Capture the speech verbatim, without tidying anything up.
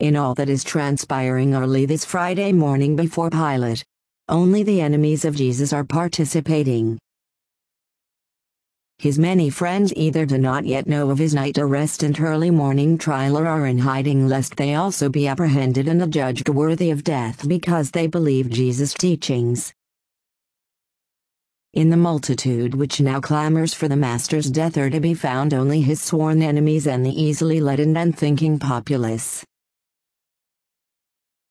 in all that is transpiring early this Friday morning before Pilate. Only the enemies of Jesus are participating. His many friends either do not yet know of his night arrest and early morning trial or are in hiding lest they also be apprehended and adjudged worthy of death because they believe Jesus' teachings. In the multitude which now clamors for the Master's death are to be found only his sworn enemies and the easily led and unthinking populace.